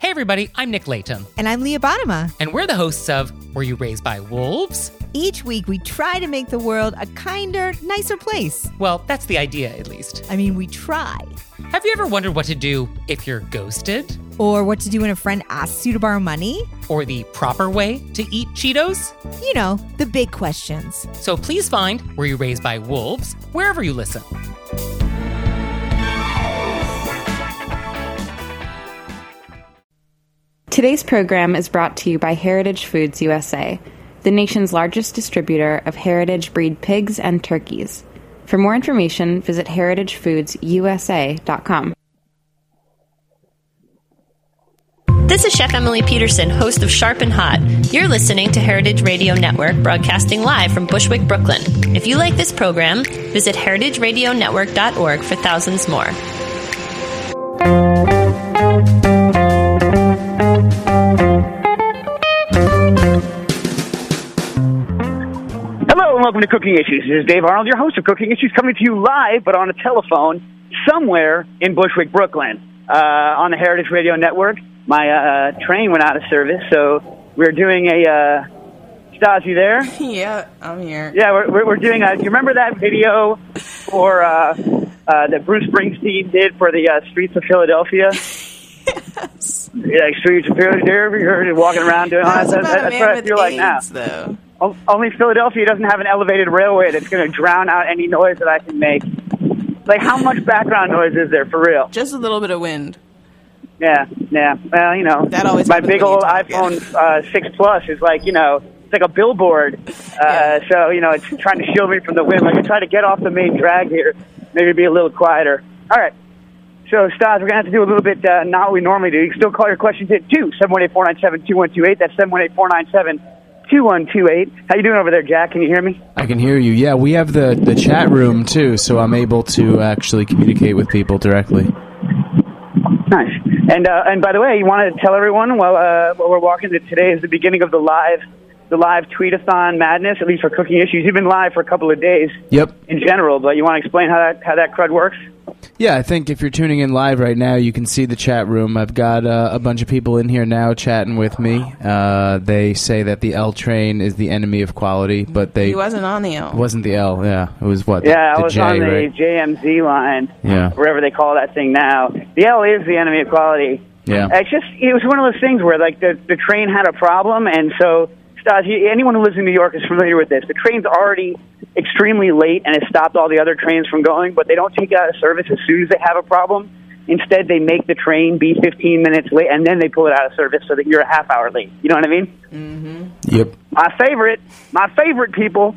Hey everybody, I'm Nick Layton. And I'm Leah Bottima. And we're the hosts of Were You Raised by Wolves? Each week we try to make the world a kinder, nicer place. Well, that's the idea, at least. I mean, we try. Have you ever wondered what to do if you're ghosted? Or what to do when a friend asks you to borrow money? Or the proper way to eat Cheetos? You know, the big questions. So please find Were You Raised by Wolves wherever you listen. Today's program is brought to you by Heritage Foods USA, the nation's largest distributor of heritage breed pigs and turkeys. For more information, visit heritagefoodsusa.com. This is Chef Emily Peterson, host of Sharp and Hot. You're listening to Heritage Radio Network, broadcasting live from Bushwick, Brooklyn. If you like this program, visit heritageradionetwork.org for thousands more. Hello and welcome to Cooking Issues. This is Dave Arnold, your host of Cooking Issues, coming to you live, but on a telephone, somewhere in Bushwick, Brooklyn, on the Heritage Radio Network. My train went out of service, so we're doing a... Stas, you there? Yeah, I'm here. Yeah, we're doing a... You remember that video for that Bruce Springsteen did for the Streets of Philadelphia? Yes. Yeah, Streets of Philadelphia, walking around doing all that. That's what I feel like now. Though. Only Philadelphia doesn't have an elevated railway that's going to drown out any noise that I can make. Like, how much background noise is there, for real? Just a little bit of wind. Yeah. Well, you know, That always my happens big when you old talk, iPhone yeah. 6 Plus is like, you know, it's like a billboard. So, you know, it's trying to shield me from the wind. Like, I try to get off the main drag here, maybe be a little quieter. All right. So, Stas, we're going to have to do a little bit not what we normally do. You can still call your questions at 718-497-2128. That's 718-497-2128. How you doing over there, Jack? Can you hear me? I can hear you. Yeah, we have the chat room, too, so I'm able to actually communicate with people directly. Nice. And by the way, you want to tell everyone while we're walking that today is the beginning of the live tweetathon madness, at least for Cooking Issues. You've been live for a couple of days. Yep. In general, but you want to explain how that crud works? Yeah, I think if you're tuning in live right now, you can see the chat room. I've got a bunch of people in here now chatting with me. They say that the L train is the enemy of quality, but He wasn't on the L. It wasn't the L, yeah. It was what? Yeah, the I was J, on the right? JMZ line, Yeah. wherever they call that thing now. The L is the enemy of quality. Yeah. It was one of those things where, like, the train had a problem, and so, Stas, anyone who lives in New York is familiar with this. The train's already extremely late and has stopped all the other trains from going, but they don't take it out of service as soon as they have a problem. Instead, they make the train be 15 minutes late, and then they pull it out of service so that you're a half hour late. You know what I mean? Mm-hmm. Yep. My favorite people,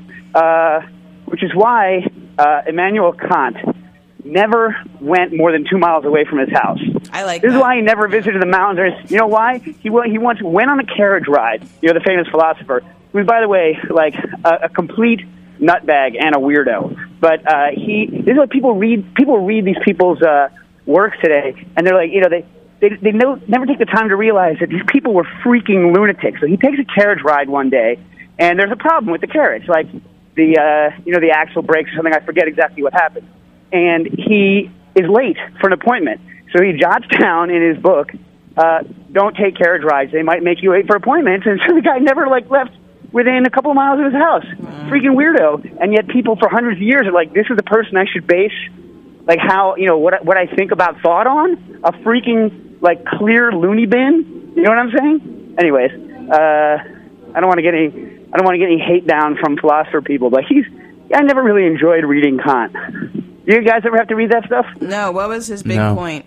which is why Immanuel Kant never went more than 2 miles away from his house. I like This that. is why he never visited the mountains. You know why? He once went on a carriage ride. You know, the famous philosopher, who is, by the way, like a complete nutbag and a weirdo. But this is what people read. People read these people's works today, and they're like, you know, they never take the time to realize that these people were freaking lunatics. So he takes a carriage ride one day, and there's a problem with the carriage, like the axle breaks or something. I forget exactly what happened, and he is late for an appointment. So he jots down in his book, don't take carriage rides. They might make you late for appointments. And so the guy never, left within a couple of miles of his house. Freaking weirdo. And yet people for hundreds of years are like, this is the person I should base, how, what I think about thought on? A freaking, clear loony bin? You know what I'm saying? Anyways, I don't want to get any hate down from philosopher people, but I never really enjoyed reading Kant. You guys ever have to read that stuff? No, what was his big point?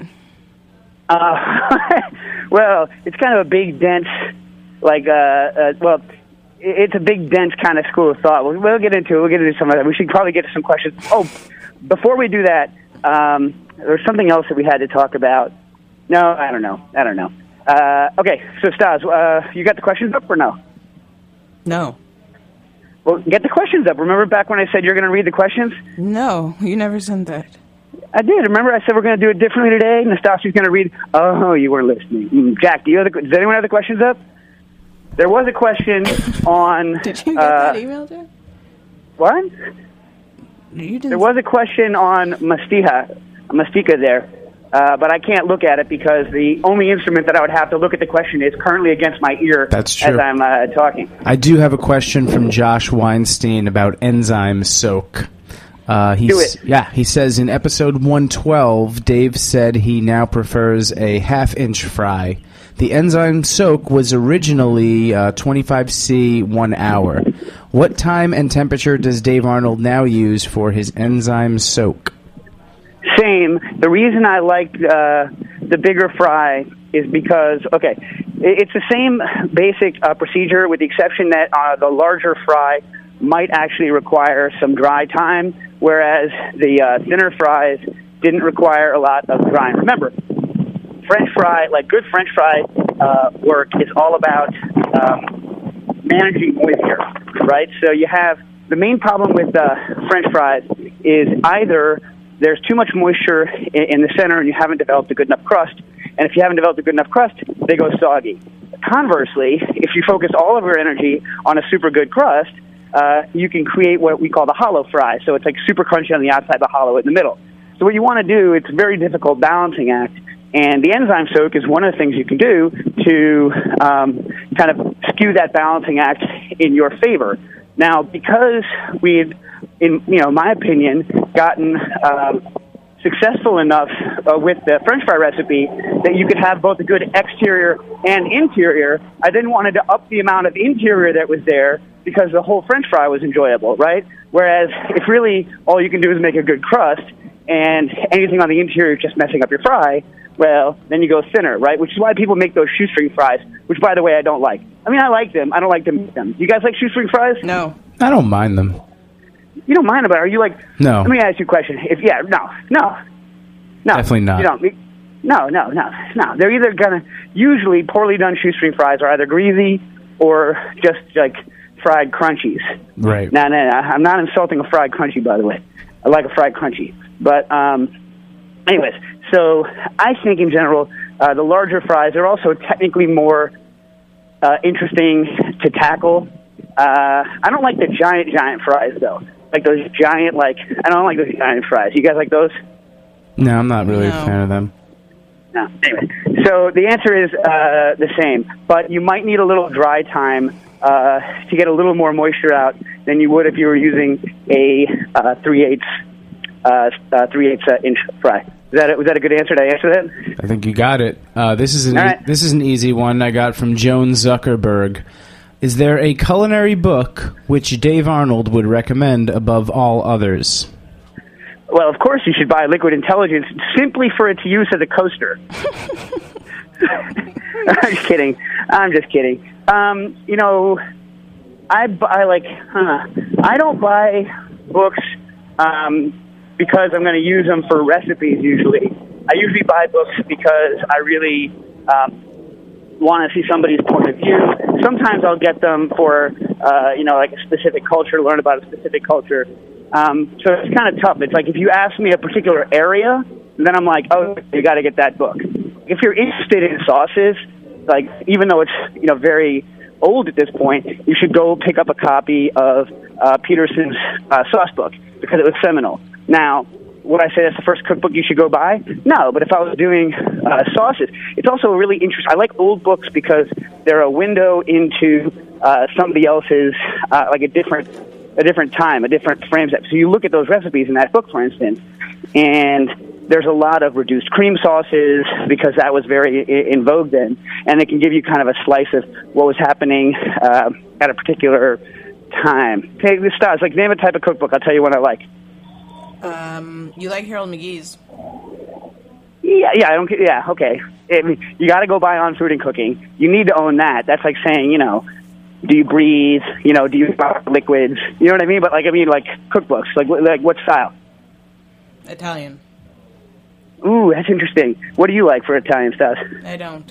Well, it's kind of a big, dense, it's a big, dense kind of school of thought. We'll get into it. We'll get into some of that. We should probably get to some questions. Oh, before we do that, there's something else that we had to talk about. No, I don't know. Okay, so Stas, you got the questions up or no? No. Well, get the questions up. Remember back when I said you're going to read the questions? No, you never said that. I did. Remember I said we're going to do it differently today? Nastasia's going to read. Oh, you weren't listening. Jack, does anyone have the questions up? There was a question on... Did you get that email, Jack? What? You didn't. There was a question on Mastika there. but I can't look at it because the only instrument that I would have to look at the question is currently against my ear. That's true. As I'm talking. I do have a question from Josh Weinstein about enzyme soak. Do it. Yeah, he says in episode 112, Dave said he now prefers a half-inch fry. The enzyme soak was originally 25°C 1 hour. What time and temperature does Dave Arnold now use for his enzyme soak? Same. The reason I like the bigger fry is because, it's the same basic procedure with the exception that the larger fry might actually require some dry time, whereas the thinner fries didn't require a lot of drying. Remember, French fry, like good French fry work, is all about managing moisture, right? So you have the main problem with French fries is either there's too much moisture in the center and you haven't developed a good enough crust, and if you haven't developed a good enough crust, they go soggy. Conversely, if you focus all of your energy on a super good crust, you can create what we call the hollow fry. So it's like super crunchy on the outside, but hollow in the middle. So what you want to do, it's a very difficult balancing act, and the enzyme soak is one of the things you can do to kind of skew that balancing act in your favor. Now, because we've, in my opinion, gotten successful enough with the French fry recipe that you could have both a good exterior and interior, I then wanted to up the amount of interior that was there because the whole French fry was enjoyable, right? Whereas if really all you can do is make a good crust and anything on the interior is just messing up your fry, well, then you go thinner, right? Which is why people make those shoestring fries, which, by the way, I don't like. I mean, I like them. I don't like to make them. You guys like shoestring fries? No. I don't mind them. You don't mind them, but are you like... No. Let me ask you a question. No. Definitely not. You don't. No. They're either going to... Usually, poorly done shoestring fries are either greasy or just, like, fried crunchies. Right. No. I'm not insulting a fried crunchy, by the way. I like a fried crunchy. But, anyways, so I think in general, the larger fries are also technically more interesting to tackle. I don't like the giant fries, though. Like those giant, I don't like those giant fries. You guys like those? No, I'm not really a fan of them. No. Anyway, so the answer is the same, but you might need a little dry time to get a little more moisture out than you would if you were using a 3/8 inch fry. Was that a good answer? Did I answer that? I think you got it. This is an easy one I got from Joan Zuckerberg. Is there a culinary book which Dave Arnold would recommend above all others? Well, of course you should buy Liquid Intelligence simply for its use as a coaster. I'm just kidding. I don't buy books because I'm going to use them for recipes usually. I usually buy books because I really want to see somebody's point of view. Sometimes I'll get them for, like a specific culture, learn about a specific culture. So it's kind of tough. It's like if you ask me a particular area, then I'm like, oh, you got to get that book. If you're interested in sauces, like even though it's very old at this point, you should go pick up a copy of Peterson's sauce book because it was seminal. Now, would I say that's the first cookbook you should go buy? No, but if I was doing sauces, it's also really interesting. I like old books because they're a window into somebody else's, like a different time, a different frame set. So you look at those recipes in that book, for instance, and there's a lot of reduced cream sauces because that was very in vogue then, and it can give you kind of a slice of what was happening at a particular time. Okay, Stas, like name a type of cookbook. I'll tell you what I like. You like Harold McGee's? Yeah, I don't. Yeah, okay. You got to go buy On Food and Cooking. You need to own that. That's like saying, do you breathe? Do you buy liquids? You know what I mean? But like cookbooks. Like what style? Italian. Ooh, that's interesting. What do you like for Italian stuff? I don't.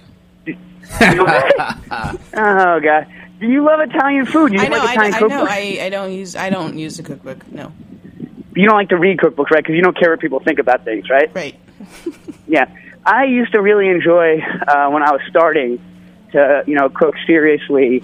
Oh God, do you love Italian food? You I know. like Italian cookbooks? I don't use the cookbook. No. You don't like to read cookbooks, right? Because you don't care what people think about things, right? Right. Yeah. I used to really enjoy when I was starting to, cook seriously,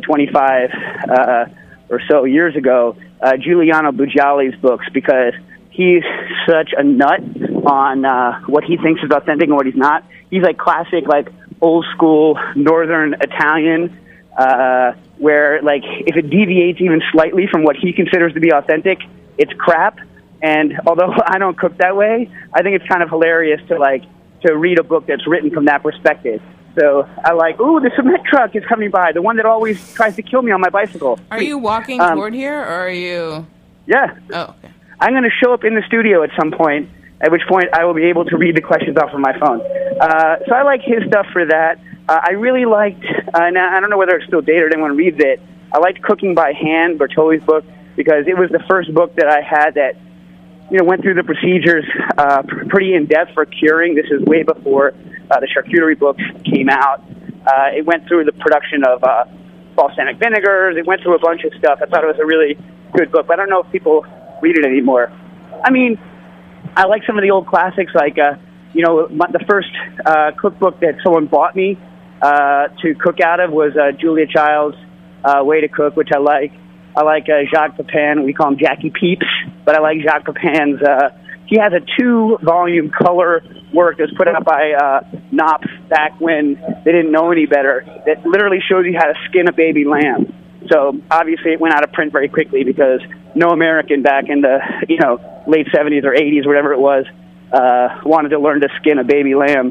25 or so years ago, Giuliano Bugiali's books, because he's such a nut on what he thinks is authentic and what he's not. He's like classic, like old school Northern Italian, where like if it deviates even slightly from what he considers to be authentic, it's crap. And although I don't cook that way, I think it's kind of hilarious to read a book that's written from that perspective. So I like, ooh, the cement truck is coming by, the one that always tries to kill me on my bicycle. Are you walking toward here, or are you... Yeah. Oh, okay. I'm going to show up in the studio at some point, at which point I will be able to read the questions off of my phone. So I like his stuff for that. I really liked, and I don't know whether it's still dated or anyone reads it, I liked Cooking by Hand, Bertolli's book, because it was the first book that I had that, went through the procedures pretty in-depth for curing. This is way before the charcuterie books came out. It went through the production of balsamic vinegars. It went through a bunch of stuff. I thought it was a really good book, but I don't know if people read it anymore. I mean, I like some of the old classics, like, the first cookbook that someone bought me to cook out of was Julia Child's Way to Cook, which I like. I like Jacques Pepin. We call him Jackie Peeps, but I like Jacques Pepin's. He has a 2-volume color work that was put out by Knopf back when they didn't know any better, that literally shows you how to skin a baby lamb. So obviously it went out of print very quickly because no American back in the late 70s or 80s, whatever it was, wanted to learn to skin a baby lamb.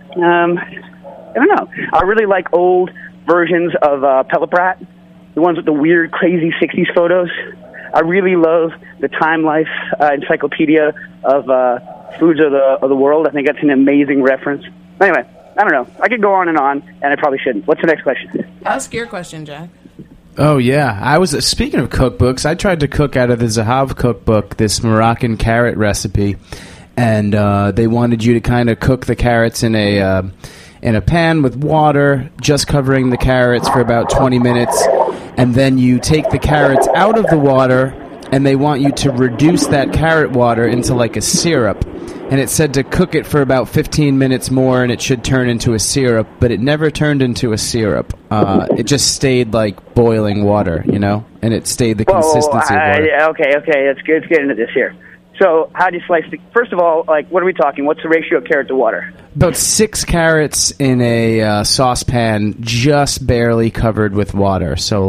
I don't know. I really like old versions of Pelleprat, the ones with the weird, crazy 60s photos. I really love the Time Life encyclopedia of foods of the world. I think that's an amazing reference. Anyway, I don't know. I could go on, and I probably shouldn't. What's the next question? Ask your question, Jack. Oh, yeah. Speaking of cookbooks, I tried to cook out of the Zahav cookbook this Moroccan carrot recipe, and they wanted you to kind of cook the carrots in a pan with water, just covering the carrots for about 20 minutes, and then you take the carrots out of the water, and they want you to reduce that carrot water into like a syrup. And it said to cook it for about 15 minutes more, and it should turn into a syrup, but it never turned into a syrup. It just stayed like boiling water, and it stayed the consistency of water. Okay, let's get into this here. So how do you slice the... First of all, what are we talking? What's the ratio of carrot to water? About 6 carrots in a saucepan, just barely covered with water. So,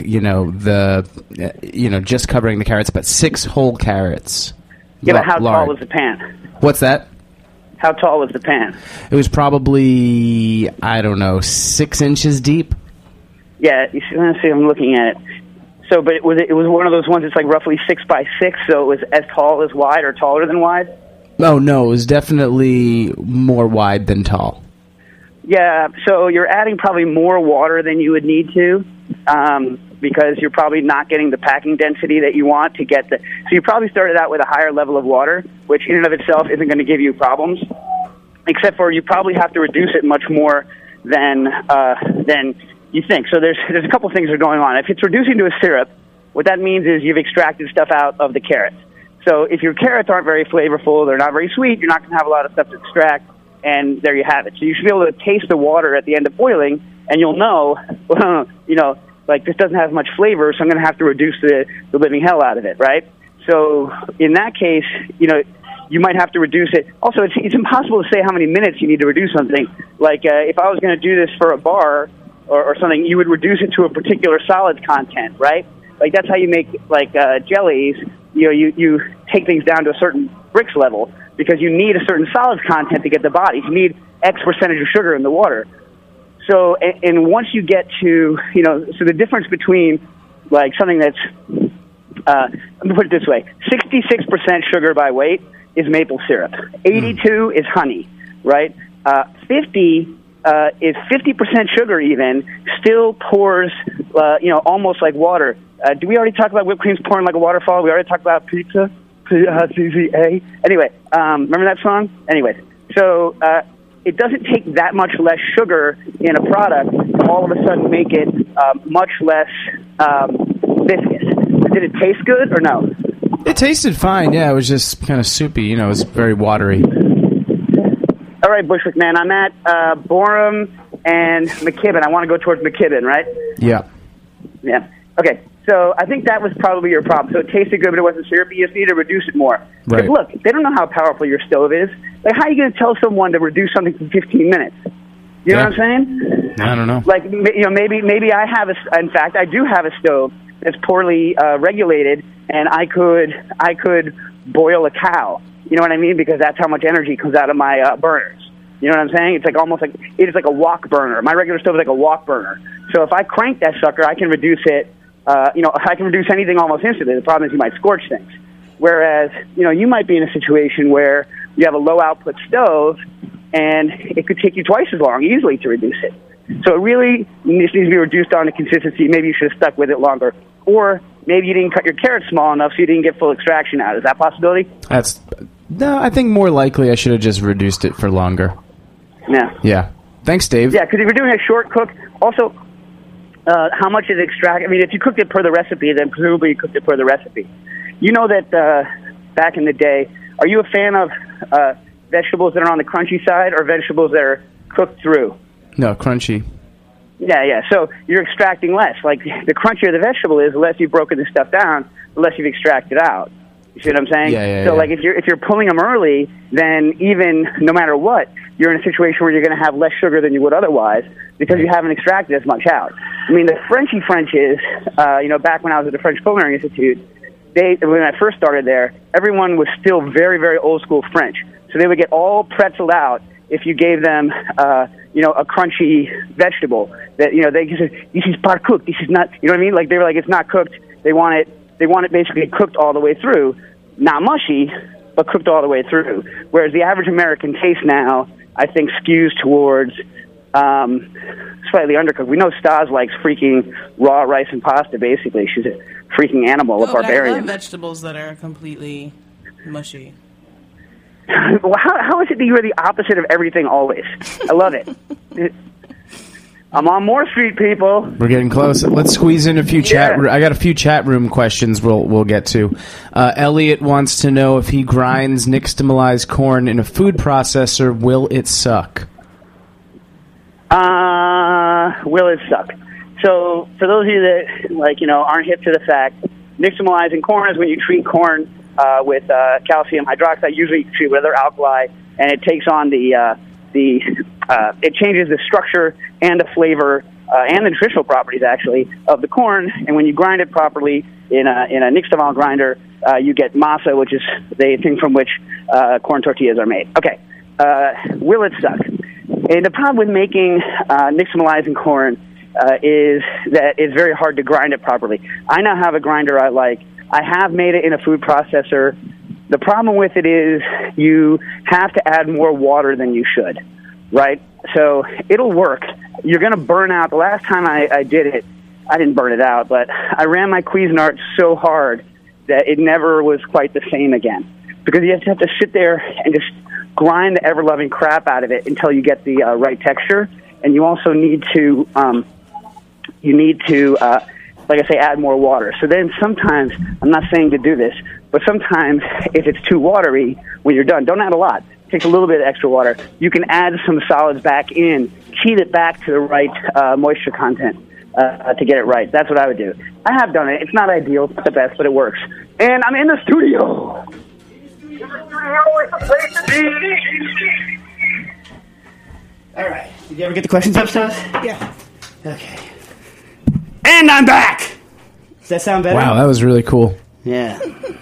just covering the carrots, but 6 whole carrots. Yeah, but how tall was the pan? What's that? How tall was the pan? It was probably, 6 inches deep. Yeah, you see, let's see, I'm looking at it. So, but it was one of those ones that's like roughly 6 by 6, so it was as tall as wide or taller than wide? Oh, no, it was definitely more wide than tall. Yeah, so you're adding probably more water than you would need to, because you're probably not getting the packing density that you want to get the... So you probably started out with a higher level of water, which in and of itself isn't going to give you problems, except for you probably have to reduce it much more than you think. So there's a couple things that are going on. If it's reducing to a syrup, what that means is you've extracted stuff out of the carrots. So if your carrots aren't very flavorful, they're not very sweet, you're not going to have a lot of stuff to extract, and there you have it. So you should be able to taste the water at the end of boiling, and you'll know, this doesn't have much flavor, so I'm going to have to reduce the living hell out of it, right? So in that case, you might have to reduce it. Also, it's impossible to say how many minutes you need to reduce something. If I was going to do this for a bar or something, you would reduce it to a particular solid content, right? That's how you make, jellies. You take things down to a certain Brix level because you need a certain solids content to get the bodies. You need X percentage of sugar in the water. So, and once you get to, so the difference between, something that's, let me put it this way, 66% sugar by weight is maple syrup. 82 is honey, right? 50 is 50% sugar even, still pours, almost like water. Do we already talk about whipped cream's pouring like a waterfall? We already talked about pizza. Anyway, remember that song? Anyway, so it doesn't take that much less sugar in a product to all of a sudden make it much less viscous. Did it taste good or no? It tasted fine, yeah. It was just kind of soupy, it was very watery. All right, Bushwick, man. I'm at Borum and McKibben. I want to go towards McKibben, right? Yeah. Yeah. Okay. So I think that was probably your problem. So it tasted good, but it wasn't syrupy. You just need to reduce it more. Right. Because look, they don't know how powerful your stove is. Like, how are you going to tell someone to reduce something for 15 minutes? You know what I'm saying? I don't know. Like, maybe I have in fact, I do have a stove that's poorly regulated, and I could boil a cow. You know what I mean? Because that's how much energy comes out of my burners. You know what I'm saying? It's like it is like a wok burner. My regular stove is like a wok burner. So if I crank that sucker, I can reduce it. I can reduce anything almost instantly. The problem is you might scorch things. Whereas, you might be in a situation where you have a low output stove, and it could take you twice as long easily to reduce it. So it really needs to be reduced down to consistency. Maybe you should have stuck with it longer. Or maybe you didn't cut your carrots small enough so you didn't get full extraction out. Is that a possibility? No, I think more likely I should have just reduced it for longer. Yeah. Yeah. Thanks, Dave. Yeah, because if you're doing a short cook, also, how much is extract? I mean, if you cooked it per the recipe, then presumably you cooked it per the recipe. You know that back in the day, are you a fan of vegetables that are on the crunchy side or vegetables that are cooked through? No, crunchy. Yeah. So you're extracting less. Like, the crunchier the vegetable is, the less you've broken the stuff down, the less you've extracted out. You see what I'm saying? Yeah. So, like, if you're pulling them early, then even no matter what, you're in a situation where you're going to have less sugar than you would otherwise because you haven't extracted as much out. I mean, the Frenchy Frenches, back when I was at the French Culinary Institute, when I first started there, everyone was still very, very old school French. So they would get all pretzeled out if you gave them, a crunchy vegetable. That they just said, "This is part cooked. This is not." You know what I mean? Like, they were like, "It's not cooked." They want it basically cooked all the way through, not mushy, but cooked all the way through. Whereas the average American taste now, I think, skews towards slightly undercooked. We know Stas likes freaking raw rice and pasta. Basically, she's a freaking animal, a barbarian. I love vegetables that are completely mushy. Well, how is it that you are the opposite of everything always? I love it. I'm on Moore Street, people. We're getting close. Let's squeeze in a few I got a few chat room questions we'll get to. Elliot wants to know if he grinds nixtamalized corn in a food processor, will it suck? Will it suck? So for those of you that aren't hip to the fact, nixtamalizing corn is when you treat corn with calcium hydroxide, usually treat with other alkali, and it takes on it changes the structure and the flavor and the nutritional properties, actually, of the corn. And when you grind it properly in a nixtamal grinder, you get masa, which is the thing from which corn tortillas are made. Okay, will it suck? And the problem with making nixtamalizing corn is that it's very hard to grind it properly. I now have a grinder I like. I have made it in a food processor. The problem with it is you have to add more water than you should, right? So it'll work. You're going to burn out. The last time I did it, I didn't burn it out, but I ran my Cuisinart so hard that it never was quite the same again. Because you have to sit there and just grind the ever-loving crap out of it until you get the right texture. And you also need to, like I say, add more water. So then sometimes, I'm not saying to do this, but sometimes if it's too watery, when you're done, don't add a lot. Take a little bit of extra water. You can add some solids back in, key it back to the right moisture content to get it right. That's what I would do. I have done it. It's not ideal. It's not the best, but it works. And I'm in the studio. All right. Did you ever get the questions up, Stas? Yeah. Okay. And I'm back! Does that sound better? Wow, that was really cool. Yeah.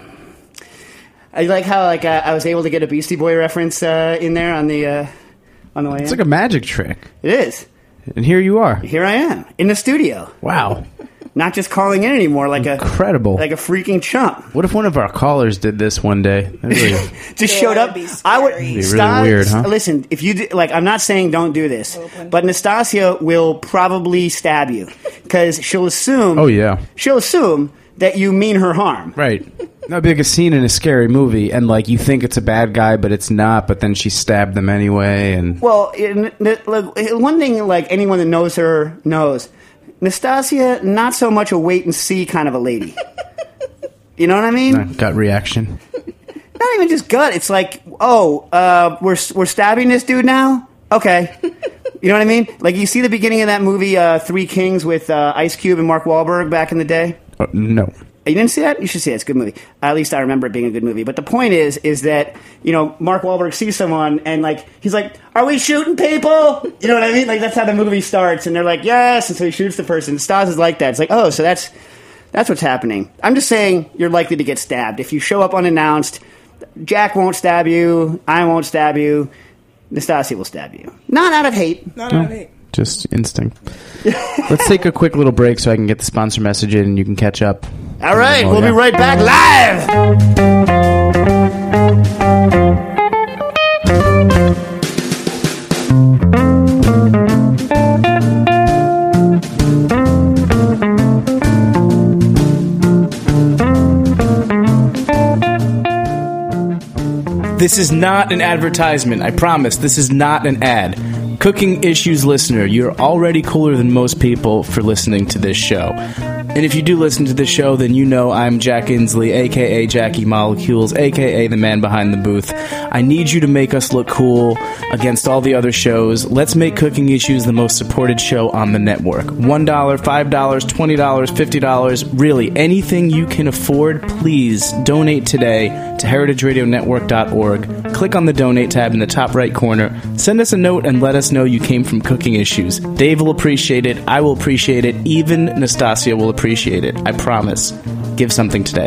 I like how I was able to get a Beastie Boy reference in there on the way in. It's like a magic trick. It is. And here you are. Here I am, in the studio. Wow. Not just calling in anymore Incredible. like a freaking chump. What if one of our callers did this one day? Really, just showed up. I would be really weird, huh? Listen, if you I'm not saying don't do this, but Nastasia will probably stab you because she'll assume. Oh yeah. She'll assume that you mean her harm. Right. That'd be like a scene in a scary movie, and you think it's a bad guy, but it's not. But then she stabbed them anyway, and well, one thing anyone that knows her knows. Nastasia, not so much a wait-and-see kind of a lady. You know what I mean? Gut reaction. Not even just gut. It's we're stabbing this dude now? Okay. You know what I mean? You see the beginning of that movie, Three Kings, with Ice Cube and Mark Wahlberg back in the day? No. You didn't see that? You should see it. It's a good movie. At least I remember it being a good movie. But the point is that, Mark Wahlberg sees someone and, he's like, are we shooting people? You know what I mean? That's how the movie starts. And they're like, yes. And so he shoots the person. Stas is like that. It's like, oh, so that's what's happening. I'm just saying you're likely to get stabbed. If you show up unannounced, Jack won't stab you. I won't stab you. Nastasia will stab you. Not out of hate. Not out of hate. Just instinct. Let's take a quick little break so I can get the sponsor message in and you can catch up. All right, we'll be right back live. This is not an advertisement. I promise. This is not an ad. Cooking Issues listener, you're already cooler than most people for listening to this show. And if you do listen to this show, then you know I'm Jack Inslee, a.k.a. Jackie Molecules, a.k.a. the man behind the booth. I need you to make us look cool against all the other shows. Let's make Cooking Issues the most supported show on the network. $1, $5, $20, $50, really, anything you can afford, please donate today to heritageradionetwork.org. Click on the donate tab in the top right corner. Send us a note and let us know you came from Cooking Issues. Dave will appreciate it. I will appreciate it. Even Nastasia will appreciate it. I promise. Give something today.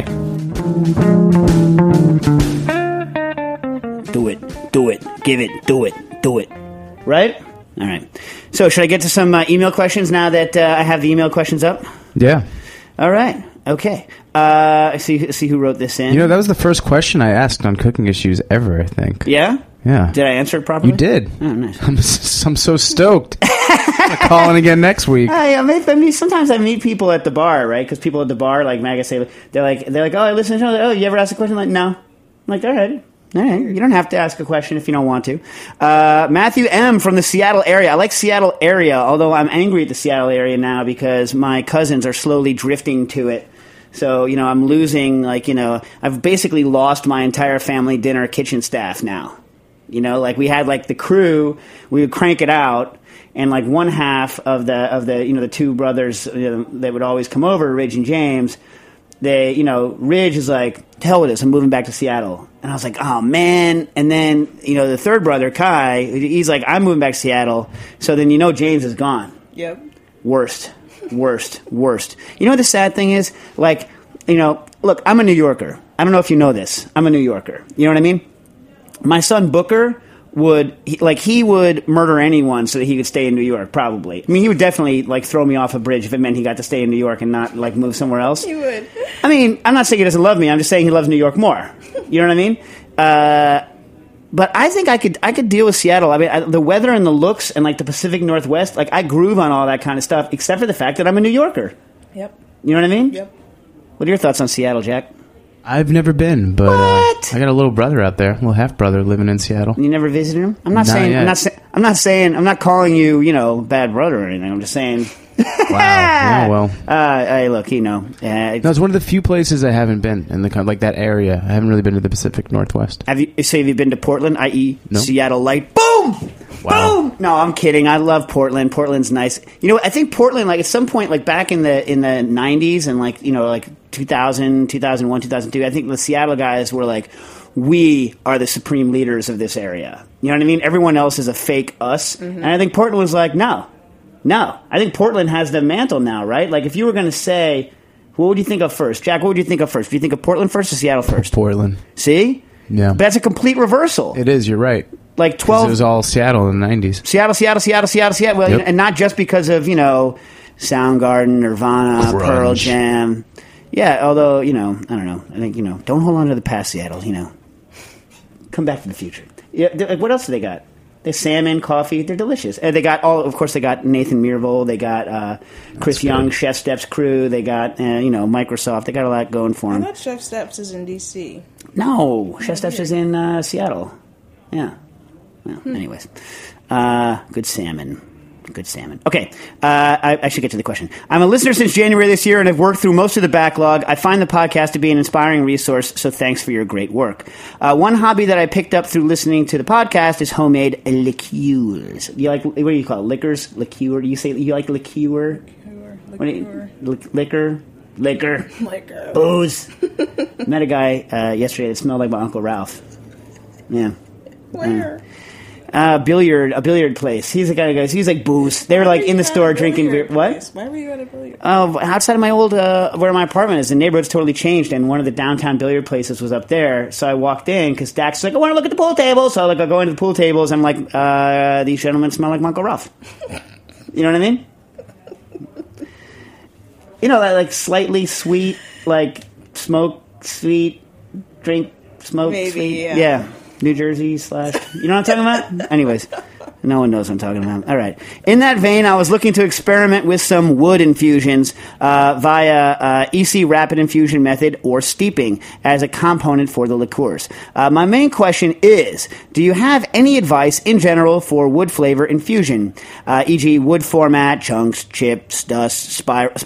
Do it. Do it. Give it. Do it. Do it. Right? All right. So should I get to some email questions now that I have the email questions up? Yeah. All right. Okay. I see who wrote this in. That was the first question I asked on Cooking Issues ever, I think. Yeah? Yeah. Did I answer it properly? You did. Oh, nice. I'm so stoked. I'm calling again next week. Sometimes I meet people at the bar, right? Because people at the bar, like Maga say, they're like, oh, I listen to the show. Oh, you ever ask a question? I'm like, no. I'm like, all right. You don't have to ask a question if you don't want to. Matthew M. from the Seattle area. I like Seattle area, although I'm angry at the Seattle area now because my cousins are slowly drifting to it. So, I'm losing, I've basically lost my entire family dinner kitchen staff now. We had, the crew, we would crank it out, and, one half of the two brothers that would always come over, Ridge and James, they, Ridge is like, to hell with this, I'm moving back to Seattle. And I was like, oh, man. And then, the third brother, Kai, he's like, I'm moving back to Seattle. So then, James is gone. Yep. Worst. The sad thing is? Look, I'm a New Yorker. I don't know if you know this. I'm a New Yorker. You know what I mean? My son Booker would murder anyone so that he could stay in New York, probably. I mean, he would definitely, throw me off a bridge if it meant he got to stay in New York and not, move somewhere else. He would. I mean, I'm not saying he doesn't love me. I'm just saying he loves New York more. You know what I mean? But I think I could deal with Seattle. I mean, the weather and the looks and, the Pacific Northwest, I groove on all that kind of stuff, except for the fact that I'm a New Yorker. Yep. You know what I mean? Yep. What are your thoughts on Seattle, Jack? I've never been, but I got a little brother out there, a little half brother living in Seattle. You never visited him? I'm not calling you, bad brother or anything. I'm just saying. Wow. Yeah, well. Hey, look, no, it's one of the few places I haven't been in that area. I haven't really been to the Pacific Northwest. Have you been to Portland, i.e. No. Seattle Light? Boom! Wow. Boom! No, I'm kidding. I love Portland. Portland's nice. I think Portland, at some point, back in the 90s and 2000, 2001, 2002, I think the Seattle guys were like, we are the supreme leaders of this area. You know what I mean? Everyone else is a fake us. Mm-hmm. And I think Portland was like, no. I think Portland has the mantle now, right? If you were going to say, what would you think of first? Jack, what would you think of first? Do you think of Portland first or Seattle first? Portland. See? Yeah. But that's a complete reversal. It is, you're right. 12... It was all Seattle in the 90s. Seattle. Well, yep. And not just because of, Soundgarden, Nirvana, Grunge. Pearl Jam. Yeah, although, I don't know. I think, don't hold on to the past, Seattle, Come back to the future. Yeah, what else do they got? They have salmon, coffee. They're delicious. They got they got Nathan Myhrvold. They got Chris Young, Chef Steps crew. They got, Microsoft. They got a lot going for them. I thought Chef Steps is in D.C. No, Chef Steps is in Seattle. Yeah. Well, anyways. Good salmon. Okay, I should get to the question. I'm a listener since January this year and have worked through most of the backlog. I find the podcast to be an inspiring resource, so thanks for your great work. One hobby that I picked up through listening to the podcast is homemade liqueurs. What do you call it? Liquors? Liqueur? You like liqueur? Liqueur. Liquor? liquor, booze. Met a guy yesterday that smelled like my Uncle Ralph. Yeah. Where? A billiard place. He's the guy who goes, he's like booze. They were like in the store drinking beer. What? Why were you at a billiard? Oh, outside of my old, where my apartment is, the neighborhood's totally changed, and one of the downtown billiard places was up there. So I walked in, because Dax was like, I want to look at the pool tables. So I go into the pool tables, I'm like, these gentlemen smell like my Uncle Ralph. You know what I mean? You know, that like slightly sweet, like smoke, sweet, drink, smoke, Maybe, sweet. yeah. New Jersey / you know what I'm talking about? Anyways, no one knows what I'm talking about. All right. In that vein, I was looking to experiment with some wood infusions via EC rapid infusion method or steeping as a component for the liqueurs. My main question is, do you have any advice in general for wood flavor infusion, e.g. wood format, chunks, chips, dust,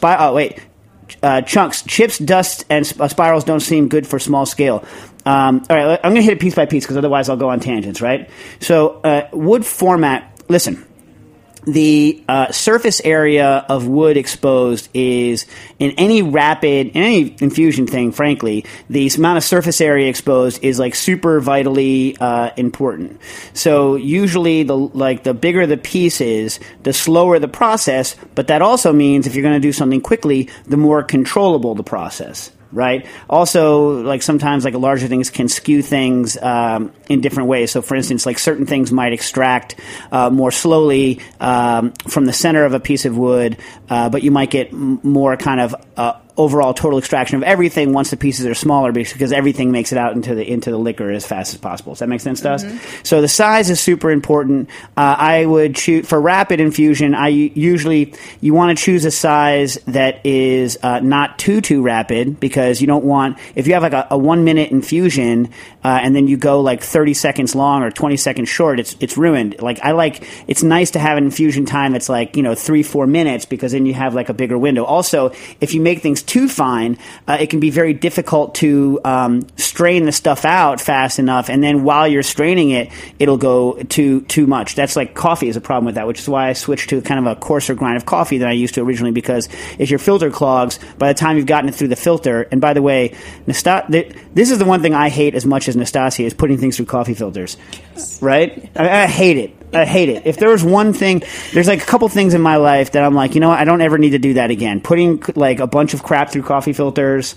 chunks, chips, dust, and spirals don't seem good for small scale. All right, I'm going to hit it piece by piece because otherwise I'll go on tangents, right? So wood format, listen, the surface area of wood exposed is, in any infusion thing, frankly, the amount of surface area exposed is like super vitally important. So usually the bigger the piece is, the slower the process, but that also means if you're going to do something quickly, the more controllable the process. Right. Also, like sometimes like larger things can skew things in different ways. So, for instance, like certain things might extract more slowly from the center of a piece of wood, but you might get more kind of overall total extraction of everything once the pieces are smaller because everything makes it out into the liquor as fast as possible. Does that make sense to us? So the size is super important. I would choose for rapid infusion. You want to choose a size that is not too rapid because you don't want, if you have like a 1 minute infusion and then you go like 30 seconds long or 20 seconds short, it's ruined. It's nice to have an infusion time that's like 3-4 minutes because then you have like a bigger window. Also, if you make things too fine, it can be very difficult to strain the stuff out fast enough, and then while you're straining it, it'll go too much. That's like coffee is a problem with that, which is why I switched to kind of a coarser grind of coffee than I used to originally, because if your filter clogs, by the time you've gotten it through the filter, and by the way, this is the one thing I hate as much as Nastasia, is putting things through coffee filters. Right? I hate it. I hate it. If there was one thing, there's like a couple things in my life that I'm like, you know what, I don't ever need to do that again. Putting like a bunch of crap through coffee filters,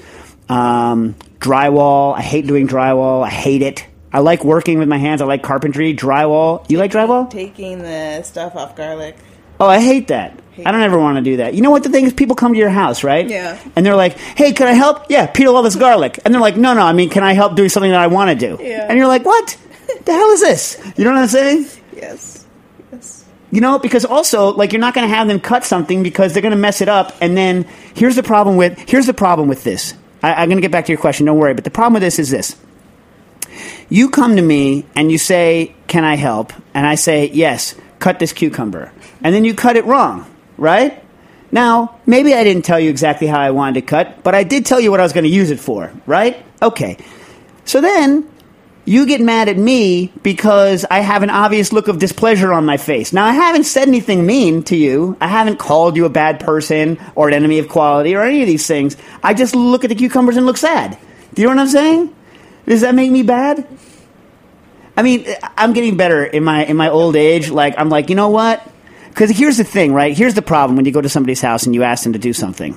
drywall. I hate doing drywall. I hate it. I like working with my hands. I like carpentry. Drywall. You like drywall? Taking the stuff off garlic. Oh, I hate that. I don't ever want to do that. You know what the thing is? People come to your house, right? Yeah. And they're like, hey, can I help? Yeah, peel all this garlic. And they're like, no, I mean, can I help doing something that I want to do? Yeah. And you're like, what? The hell is this? You know what I'm saying? Yes. Because also, like, you're not going to have them cut something because they're going to mess it up. And then here's the problem with this. I'm going to get back to your question. Don't worry. But the problem with this is this. You come to me and you say, can I help? And I say, yes, cut this cucumber. And then you cut it wrong, right? Now, maybe I didn't tell you exactly how I wanted to cut, but I did tell you what I was going to use it for, right? Okay. So then you get mad at me because I have an obvious look of displeasure on my face. Now, I haven't said anything mean to you. I haven't called you a bad person or an enemy of quality or any of these things. I just look at the cucumbers and look sad. Do you know what I'm saying? Does that make me bad? I mean, I'm getting better in my old age. Like, I'm like, you know what? Because here's the thing, right? Here's the problem when you go to somebody's house and you ask them to do something.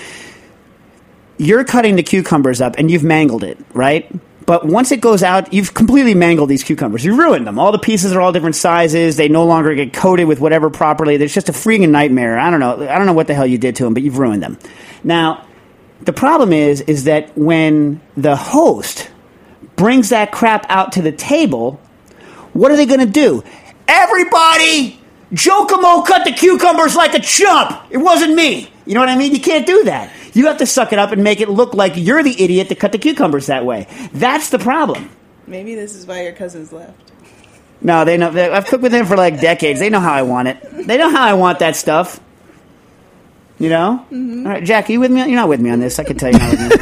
You're cutting the cucumbers up and you've mangled it, right? But once it goes out, you've completely mangled these cucumbers. You ruined them. All the pieces are all different sizes. They no longer get coated with whatever properly. It's just a freaking nightmare. I don't know what the hell you did to them, but you've ruined them. Now, the problem is that when the host brings that crap out to the table, what are they going to do? Everybody, Giacomo cut the cucumbers like a chump. It wasn't me. You know what I mean? You can't do that. You have to suck it up and make it look like you're the idiot that cut the cucumbers that way. That's the problem. Maybe this is why your cousins left. No, they know. I've cooked with them for like decades. They know how I want it. They know how I want that stuff. You know? Mm-hmm. All right, Jack, are you with me? You're not with me on this. I can tell you're not with me.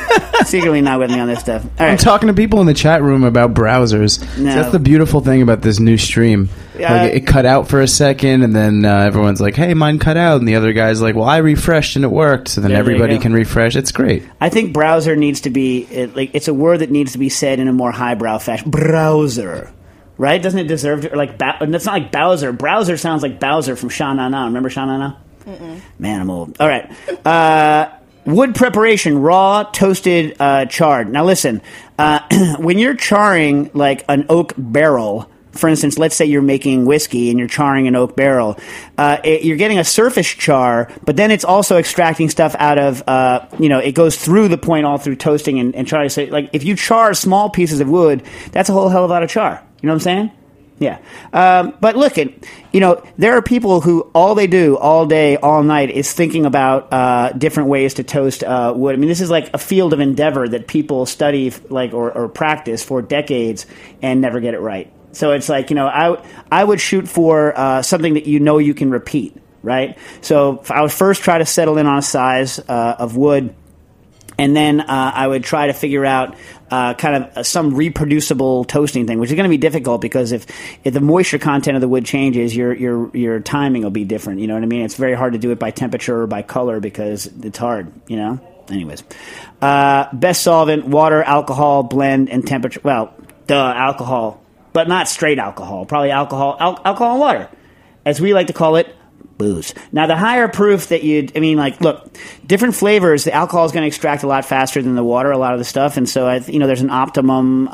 secretly not with me on this stuff. All I'm right. talking to people in the chat room about browsers. No. That's the beautiful thing about this new stream. Like it cut out for a second, and then everyone's like, "Hey, mine cut out," and the other guy's like, "Well, I refreshed and it worked." So then Yeah, there you everybody go. can refresh. It's great. I think browser needs to be it's a word that needs to be said in a more highbrow fashion. Browser, right? Doesn't it deserve to it's not like Bowser. Browser sounds like Bowser from Sha Na Na. Remember Sha Na Na? Man, I'm old. All right. Wood preparation: raw, toasted, charred. Now listen, when you're charring like an oak barrel. For instance, let's say you're making whiskey and you're charring an oak barrel. You're getting a surface char, but then it's also extracting stuff out of, it goes through the point all through toasting and charring. So, like, if you char small pieces of wood, that's a whole hell of a lot of char. You know what I'm saying? Yeah. But look, there are people who all they do all day, all night is thinking about different ways to toast wood. I mean, this is like a field of endeavor that people study or practice for decades and never get it right. So it's like, I would shoot for something that you can repeat, right? So I would first try to settle in on a size of wood, and then I would try to figure out kind of some reproducible toasting thing, which is going to be difficult because if the moisture content of the wood changes, your timing will be different. You know what I mean? It's very hard to do it by temperature or by color because it's hard, Anyways, best solvent: water, alcohol, blend, and temperature. Well, alcohol. But not straight alcohol. Probably alcohol and water. As we like to call it, booze. Now, the higher proof that look, different flavors, the alcohol is going to extract a lot faster than the water, a lot of the stuff. And so, there's an optimum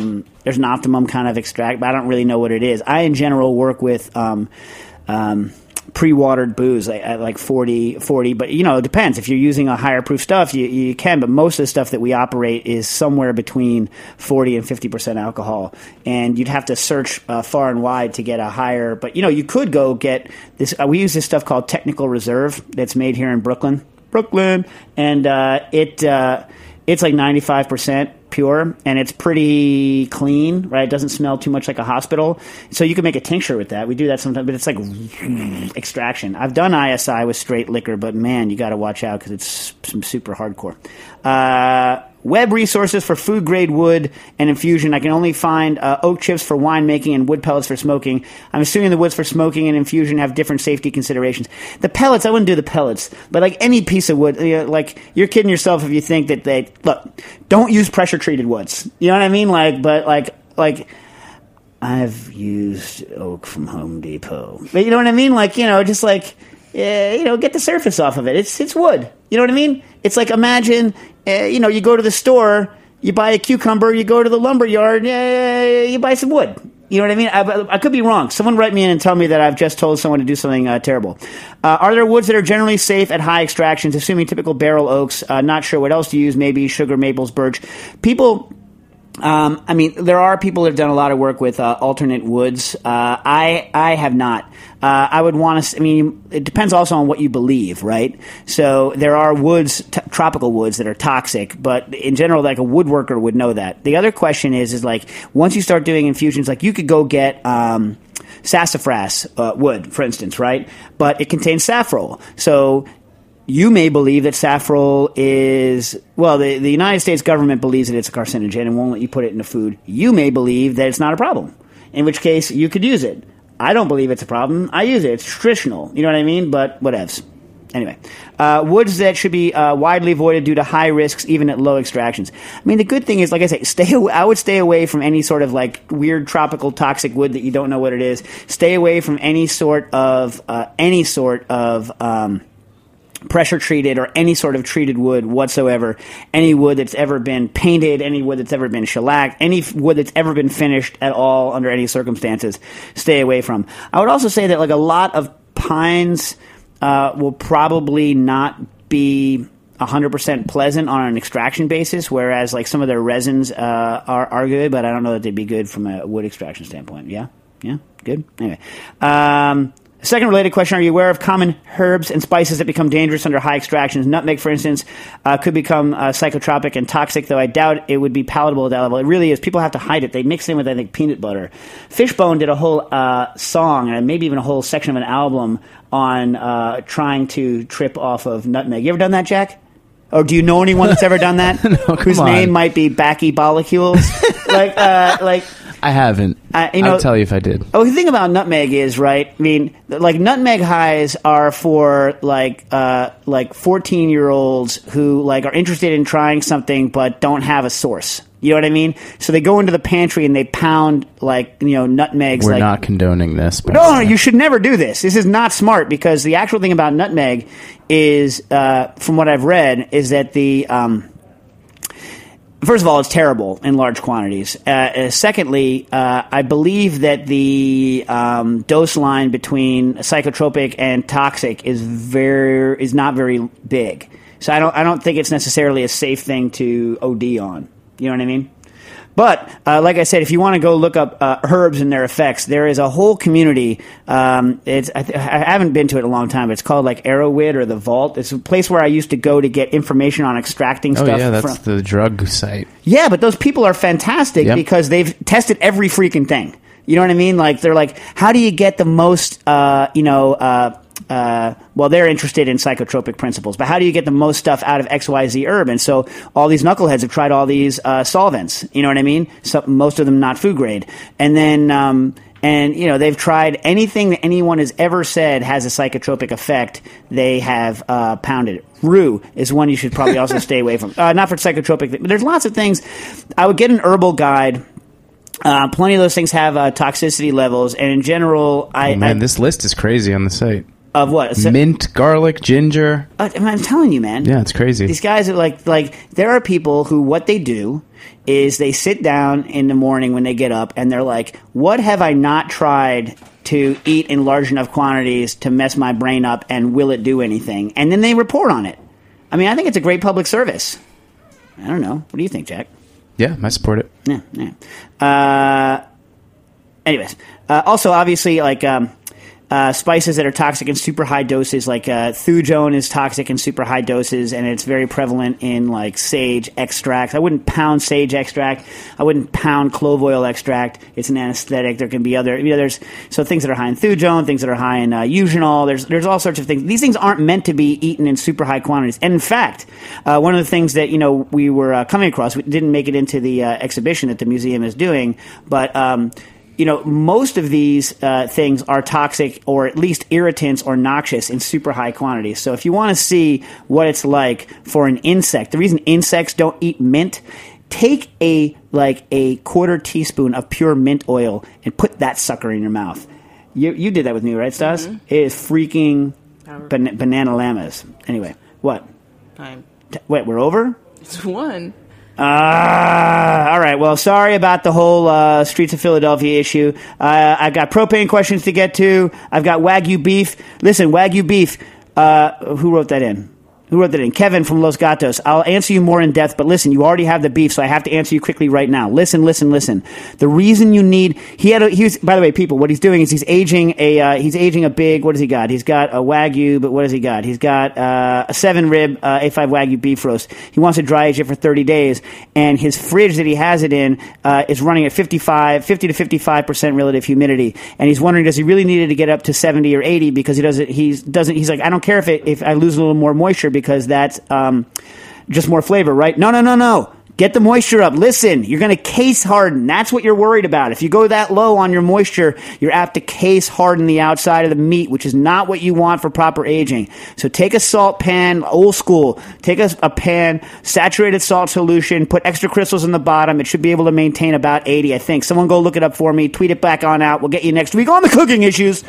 kind of extract, but I don't really know what it is. I, in general, work with pre-watered booze, like 40, but it depends. If you're using a higher proof stuff, you can, but most of the stuff that we operate is somewhere between 40 and 50% alcohol, and you'd have to search far and wide to get a higher, but you could go get this, we use this stuff called Technical Reserve that's made here in Brooklyn, and it's like 95% pure, and it's pretty clean, right? It doesn't smell too much like a hospital. So you can make a tincture with that. We do that sometimes, but it's like extraction. I've done ISI with straight liquor, but man, you got to watch out because it's some super hardcore. Web resources for food-grade wood and infusion. I can only find oak chips for winemaking and wood pellets for smoking. I'm assuming the woods for smoking and infusion have different safety considerations. The pellets, I wouldn't do the pellets, but like any piece of wood, like you're kidding yourself if you think that don't use pressure-treated woods. You know what I mean? Like I've used oak from Home Depot. But you know what I mean? Just like, get the surface off of it. It's wood. You know what I mean? It's like, imagine, you go to the store, you buy a cucumber, you go to the lumber yard, you buy some wood. You know what I mean? I could be wrong. Someone write me in and tell me that I've just told someone to do something terrible. Are there woods that are generally safe at high extractions, assuming typical barrel oaks? Not sure what else to use, maybe sugar, maples, birch. People... there are people that have done a lot of work with alternate woods. I have not. I would want to. It depends also on what you believe, right? So there are woods, tropical woods that are toxic, but in general, like a woodworker would know that. The other question is like once you start doing infusions, like you could go get sassafras wood, for instance, right? But it contains saffrol, so. You may believe that saffrol is, the United States government believes that it's a carcinogen and won't let you put it in the food. You may believe that it's not a problem, in which case you could use it. I don't believe it's a problem. I use it. It's traditional. You know what I mean? But whatevs. Anyway, woods that should be widely avoided due to high risks, even at low extractions. The good thing is, like I say, I would stay away from any sort of like weird tropical toxic wood that you don't know what it is. Stay away from any sort of pressure treated or any sort of treated wood whatsoever. Any wood that's ever been painted, any wood that's ever been shellacked, any wood that's ever been finished at all under any circumstances, stay away from. I would also say that like a lot of pines will probably not be 100% pleasant on an extraction basis, whereas like some of their resins are good, but I don't know that they'd be good from a wood extraction standpoint. Yeah, good. Anyway, second related question, are you aware of common herbs and spices that become dangerous under high extractions? Nutmeg, for instance, could become psychotropic and toxic, though I doubt it would be palatable at that level. It really is. People have to hide it. They mix it in with, I think, peanut butter. Fishbone did a whole song, and maybe even a whole section of an album on trying to trip off of nutmeg. You ever done that, Jack? Or do you know anyone that's ever done that? Whose come on. name might be Backy Bollicules? like, I haven't. I'll tell you if I did. Oh, the thing about nutmeg is, right? I mean, like nutmeg highs are for like 14-year-olds who like are interested in trying something but don't have a source. You know what I mean? So they go into the pantry and they pound nutmegs. We're not condoning this. But No, you should never do this. This is not smart because the actual thing about nutmeg is, from what I've read, is that the first of all, it's terrible in large quantities. Secondly, I believe that the dose line between psychotropic and toxic is not very big. So I don't think it's necessarily a safe thing to OD on. You know what I mean? But like I said, if you want to go look up herbs and their effects, there is a whole community. I haven't been to it in a long time. But it's called like Arrowhead or the Vault. It's a place where I used to go to get information on extracting stuff. Oh yeah, that's the drug site. Yeah, but those people are fantastic because they've tested every freaking thing. You know what I mean? Like they're like, how do you get the most? Well, they're interested in psychotropic principles, but how do you get the most stuff out of XYZ herb? And so all these knuckleheads have tried all these solvents, you know what I mean? So, most of them not food grade. And then, they've tried anything that anyone has ever said has a psychotropic effect. They have pounded it. Rue is one you should probably also stay away from. Not for psychotropic, but there's lots of things. I would get an herbal guide. Plenty of those things have toxicity levels, and in general, this list is crazy on the site. Of what? Mint, garlic, ginger. I'm telling you, man. Yeah, it's crazy. These guys are like there are people who what they do is they sit down in the morning when they get up and they're like, what have I not tried to eat in large enough quantities to mess my brain up, and will it do anything? And then they report on it. I mean, I think it's a great public service. I don't know. What do you think, Jack? Yeah, I support it. Yeah. Anyways, also obviously like spices that are toxic in super high doses, like thujone is toxic in super high doses, and it's very prevalent in like sage extracts. I wouldn't pound sage extract. I wouldn't pound clove oil extract. It's an anesthetic. There can be other, there's things that are high in thujone, things that are high in eugenol. There's all sorts of things. These things aren't meant to be eaten in super high quantities. And in fact, one of the things that we were coming across, we didn't make it into the exhibition that the museum is doing, but most of these things are toxic or at least irritants or noxious in super high quantities. So if you want to see what it's like for an insect, the reason insects don't eat mint, take a quarter teaspoon of pure mint oil and put that sucker in your mouth. You did that with me, right, Stas? Mm-hmm. It is freaking banana llamas. Anyway, what? Wait, we're over? It's one. All right. Well, sorry about the whole Streets of Philadelphia issue. I've got propane questions to get to. I've got Wagyu beef. Listen, Wagyu beef. Who wrote that in? Kevin from Los Gatos. I'll answer you more in depth, but listen, you already have the beef, so I have to answer you quickly right now. Listen. The reason you need by the way, people, what he's doing is he's aging a big, what has he got? He's got a Wagyu, but what has he got? He's got a 7-rib A5 Wagyu beef roast. He wants to dry age it for 30 days, and his fridge that he has it in is running at 50 to 55% relative humidity, and he's wondering, does he really need it to get up to 70 or 80? Because he's like, I don't care if I lose a little more moisture, because that's just more flavor, right? No. Get the moisture up. Listen, you're going to case harden. That's what you're worried about. If you go that low on your moisture, you're apt to case harden the outside of the meat, which is not what you want for proper aging. So take a salt pan, old school. Take a pan, saturated salt solution, put extra crystals in the bottom. It should be able to maintain about 80, I think. Someone go look it up for me. Tweet it back on out. We'll get you next week on the cooking issues.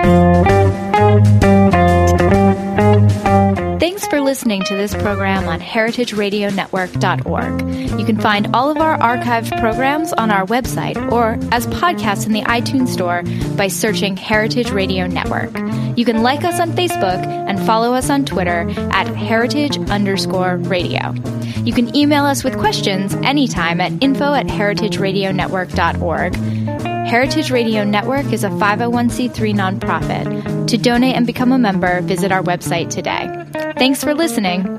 Thanks for listening to this program on heritageradionetwork.org. You can find all of our archived programs on our website or as podcasts in the iTunes Store by searching Heritage Radio Network. You can like us on Facebook and follow us on Twitter at heritage_radio. You can email us with questions anytime at info@heritageradionetwork.org. Heritage Radio Network is a 501c3 nonprofit. To donate and become a member, visit our website today. Thanks for listening.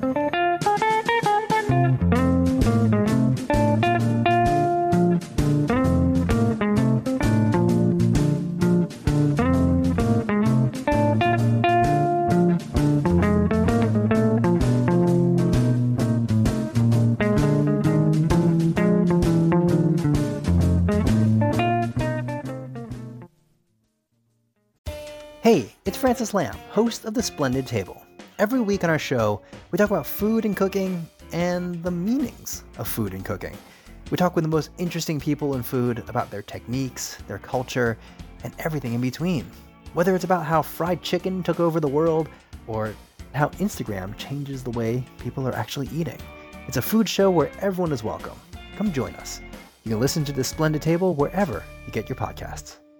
Francis Lamb, host of The Splendid Table. Every week on our show, we talk about food and cooking and the meanings of food and cooking. We talk with the most interesting people in food about their techniques, their culture, and everything in between. Whether it's about how fried chicken took over the world or how Instagram changes the way people are actually eating. It's a food show where everyone is welcome. Come join us. You can listen to The Splendid Table wherever you get your podcasts.